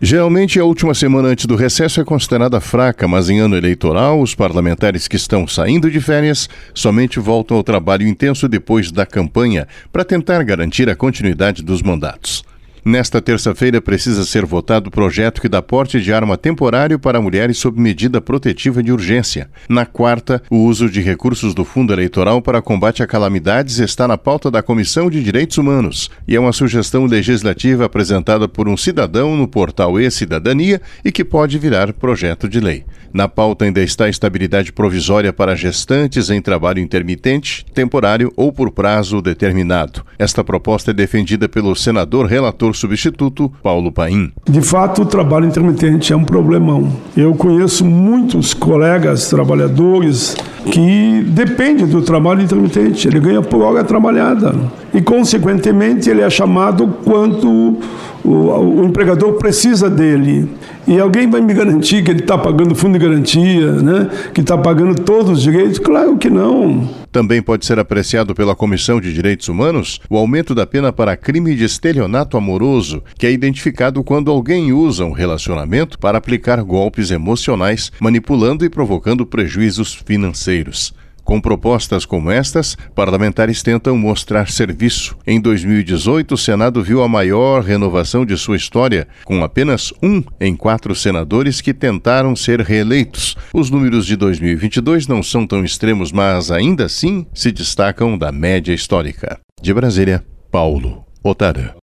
Geralmente, a última semana antes do recesso é considerada fraca, mas em ano eleitoral, os parlamentares que estão saindo de férias somente voltam ao trabalho intenso depois da campanha para tentar garantir a continuidade dos mandatos. Nesta terça-feira, precisa ser votado o projeto que dá porte de arma temporário para mulheres sob medida protetiva de urgência. Na quarta, o uso de recursos do Fundo Eleitoral para combate a calamidades está na pauta da Comissão de Direitos Humanos e é uma sugestão legislativa apresentada por um cidadão no portal E-Cidadania e que pode virar projeto de lei. Na pauta ainda está a estabilidade provisória para gestantes em trabalho intermitente, temporário ou por prazo determinado. Esta proposta é defendida pelo senador relator substituto Paulo Paim. De fato, o trabalho intermitente é um problemão. Eu conheço muitos colegas trabalhadores que dependem do trabalho intermitente. Ele ganha por hora trabalhada e, consequentemente, ele é chamado quando o empregador precisa dele. E alguém vai me garantir que ele está pagando fundo de garantia, né? Que está pagando todos os direitos? Claro que não. Também pode ser apreciado pela Comissão de Direitos Humanos o aumento da pena para crime de estelionato amoroso, que é identificado quando alguém usa um relacionamento para aplicar golpes emocionais, manipulando e provocando prejuízos financeiros. Com propostas como estas, parlamentares tentam mostrar serviço. Em 2018, o Senado viu a maior renovação de sua história, com apenas 1 em 4 senadores que tentaram ser reeleitos. Os números de 2022 não são tão extremos, mas ainda assim se destacam da média histórica. De Brasília, Paulo Otarã.